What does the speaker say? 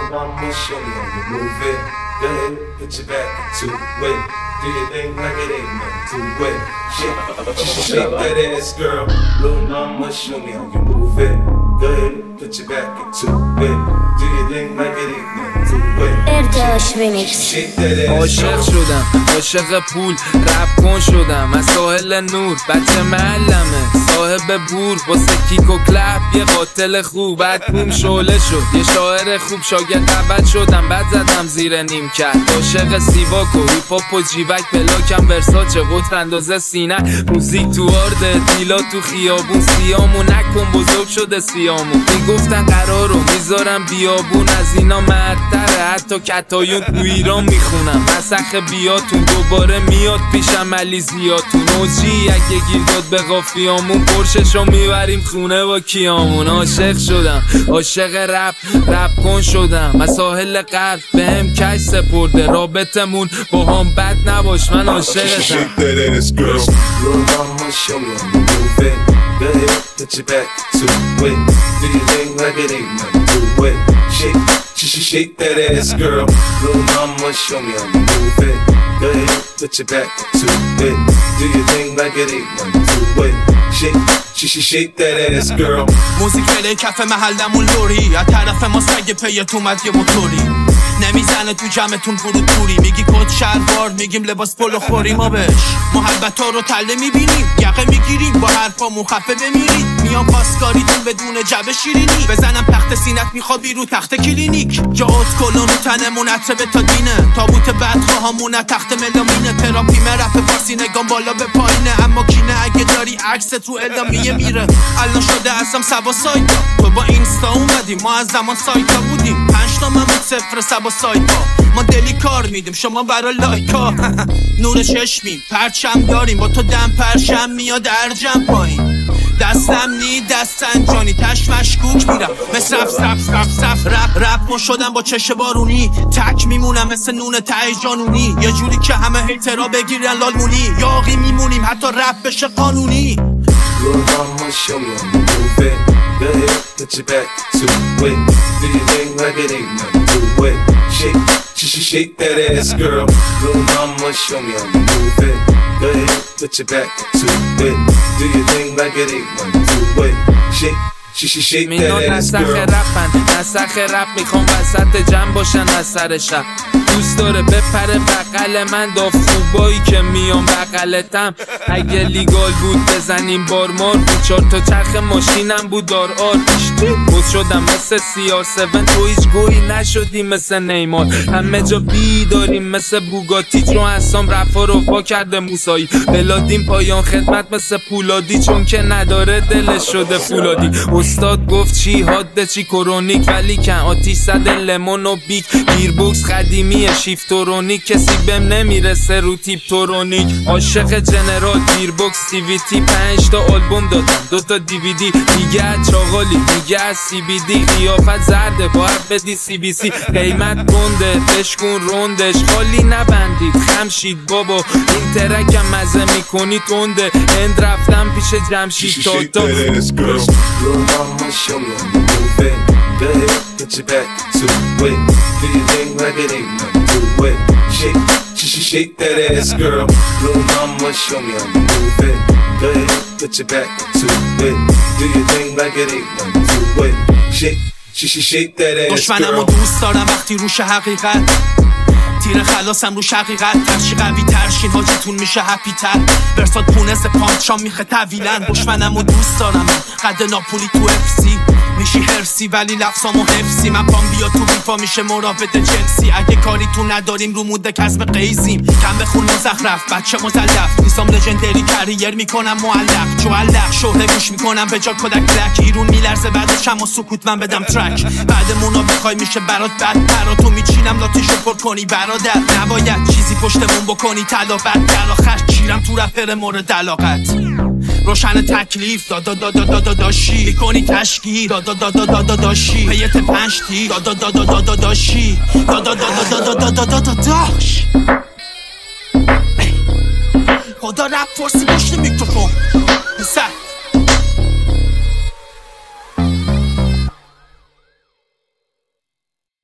mama, show me how you move it. Go ahead, put your back into it. Do your thing like it ain't nothing to it. Shake that ass, girl. Little mama, show me how you move it. Go ahead, put your back into it. Do your thing like it ain't nothing to it. عاشق شدم، عاشق پول، رپ کن شدم. از ساحل نور، بچه معلمه، صاحب بور، واسه کیک و کلپ یه قاتل خوب. بعد بوم شعله شد، یه شاعر خوب، شاگرد اول شدم، بعد زدم زیر نیم کرد. عاشق سیواک و هیپاپ و جیوک، پلاکم ورساچه، قطر اندازه سینه. موزیک تو آرده، دیلا تو خیابون، سیامو نکن بزرگ شده سیامو. میگفتن قرارو میذارم بیابون، از اینا معطره، حتی کتایون تو ایران میخونم. مسخ بیاتون دوباره میاد پیشم علی زیاتون. اوجی اگه گیر داد به قافیامون، پرششو میبریم خونه با کیامون. عاشق شدم، عاشق رپ کن شدم. از ساحل غرب بهم کش سپرده، رابطمون با هم بد نباش، من عاشقتم. Go ahead, put your back to it. Do your thing like it ain't nothing to it. Shake that ass, girl. Little mama, show me how you move it. Go ahead, put your back to it. Do your thing like it ain't nothing to it. Shake that ass, girl. موزیک بله کف محلمون لوری، از طرف ما سگ پیت اومد یه موتوری. نمیزنه تو جمعتون فرود توری، میگی کت شلوار، میگیم لباس پلو خوری. ما بهش محبت ها رو تله میبینیم، یقه میگیریم با حرفامون خفه بمیرید. میام پاسکاریتون بدون جبه شیرینی، بزنم تخت سینت میخوابی رو تخت کلینیک. جا ات کلون رو تنمون عطر بتادینه، تابوت بدخواهامون تخت ملامینه. تراپی رپ فارسی نگام بالا به پایینه، اما کینه اگه داری عکس تو اعلامیه میره. الان شده اصلا سبا سایتا، تو با اینستا اومدی، ما از زمان سایتا بودیم. 5 تا من بود 0 سبا سایتا، ما دلی کار میدیم شما برا لایکا. نور چشمیم پرچم داریم، با تو دم پرشم میاد ارجم پایین. دستم نی دستن جانی، تش مشکوک میرم مثل رف رپ ما شدم با چش بارونی. تک میمونم مثل نون ته جانونی، یه جوری که همه هیترا بگیرن لالمونی. یاقی میمونیم حتی رپ بشه قانونی. Little mama, show me how you move it. Go ahead, put your back to it. Do your thing like it ain't nothing to it. Shake that ass, girl. Little mama, show me how you move it. Go ahead, put your back to it. Do your thing like it ain't nothing to it. Shake that ass, girl. نسخ رپ میخوام وسط جمع باشن از سر شب. دوست داره بپره بغل من، داف خوبایی که میام بغلتم. اگه لیگال بود بزنیم بارمار بود، 4 تا چرخ ماشینم بود دار بوز شدم مثل CR7، تو هیچ گویی نشدی مثل نیمار. همه جا بیداریم مثل بوگاتی، چون اصام رفا رو پا کرده موسایی. بلادیم پایان خدمت مثل پولادی، چون که نداره دلش شده فولادی. استاد گفت چی حاده چی کرونیک، ولی کن آتیش زده لیمون و بیک. گیربوکس قدیمی شیفتورونیک، کسی بهم نمیرسه رو تیپ تورونیک. عاشق جنرال گیربوکس CVT، 5 تا آلبوم دادم 2 تا DVD. دیگه چاغالی دیگه از CBD، قیافت زرده باید بدی CBC. قیمت گنده بشکون روندش، خالی نبندید خمشید بابا. این ترکم مزه میکنی تنده، هند رفتم پیش جمشید تا Mama, show me how you move it. Go ahead, put your back to it. Do your thing like it ain't nothing to it. Shake that ass, girl. Little mama, show me how you move it. Go ahead, put your back to it. Do your thing like it ain't nothing to it. Shake that ass, girl. دشمنمو دوست دارم وقتی روش حقیقت، تیر خلاصم رو شقیقت. ترشی قوی ترشین حاجتون میشه هپی تر، برسات پونس پانچام میخه طویلن. دشمنمو دوست دارم قد ناپولی تو افسی، میشی هرسی ولی لفظامو حفظی. من پام بیا تو بیفا میشه مرافت جنسی. اگه کاری تو نداریم رو موده کسب قیزیم، کم بخون مزخرف بچه مزلف. نیستم لژندری کریر میکنم معلق، چو علق شهره گوش میکنم به جا کدک بلک. ایرون میلرزه بعدش اما سکوت من بدم ترک. بعدمونو بخوای میشه برات بد، براتو میچینم لاتیشو پر کنی برادر. نباید چیزی پشتمون بکنی تلافت، در آخر چیرم تو رپر مورد علاقت. روشن تکلیف داشی میکنی تشکیل داشی پیت 5 تی داشی داش. خدا رپ فارسی پشت میکروفون